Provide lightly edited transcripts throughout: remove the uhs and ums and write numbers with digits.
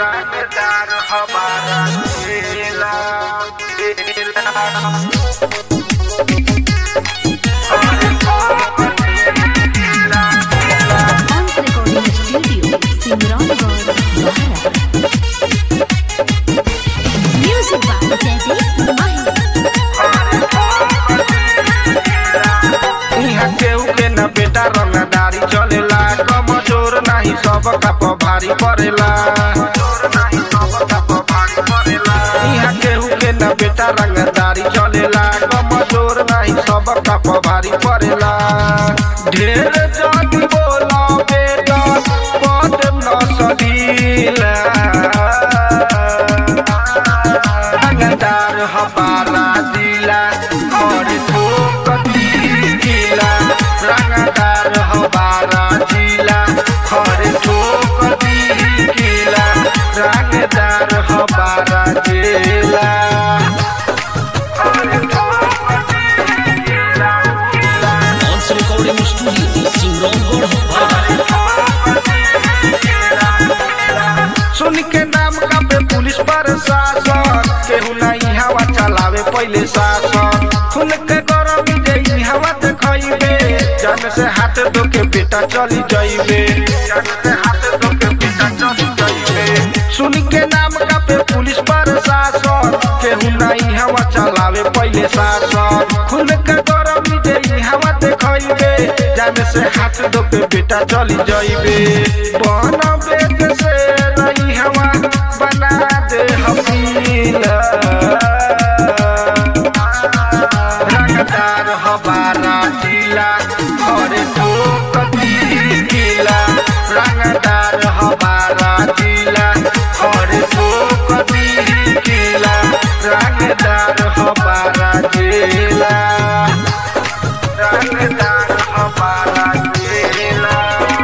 रंगदार हमारा खेला केहू के न बेटा रंगदारी चलेला कमजोर नहीं सब कप भारी पड़ेला यहाँ केहू के न बेटा रंगदारी चलेला कमजोर नहीं सब कप भारी पड़ेला ढेर जाति बोला बेटा पद न सदीला रंगदार हमारा दिला और ठोक दिला रंगदार हमारा जिला और ठोक दिला रंगदार हमारा जिला सुन के नाम का पे पुलिस प्रशासन केहू नहीं हवा चलावे पहले शासन सुन के गरमी जई हवा देखइबे जान से हाथ धो के बेटा चली जाइबे जान से हाथ धो के बेटा चली जाइबे सुन के नाम का पे पुलिस प्रशासन केहू नहीं हवा चलावे पहले शासन सुन के गरमी जई हवा देखइबे जान से हाथ धो के बेटा चली जाइबे बना बेट से नहीं हवा बना दे हमीला रंगदार हमारा जिला और ठोक दिला रंगदार हमारा जिला और ठोक दिला रंगदार हमारा जिला रंगदार हमारा जिला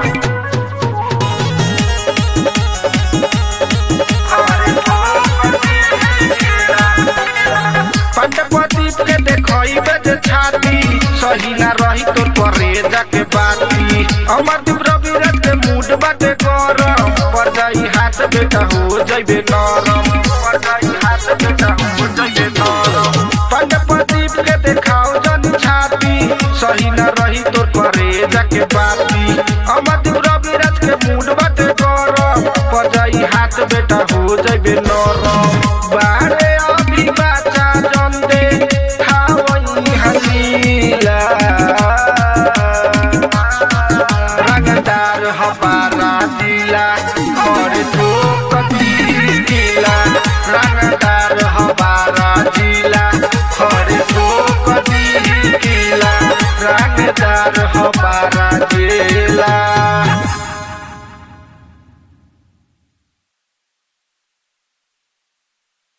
पंडपदीप के देखइबे जे छाती सही ना रही तो करे जाके बाती अमरदीप रविराज के मूड बाटे गरम पर जाई हाथ बेटा हो जाइबे नरम पर जाई हाथ बेटा हो जाइबे नरम पंडपदीप के देखाओ जन छाती सही ना रही तो करे जाके बाती अमरदीप रविराज के मूड बाटे गरम पर जाई हाथ बेटा हो जाइबे नरम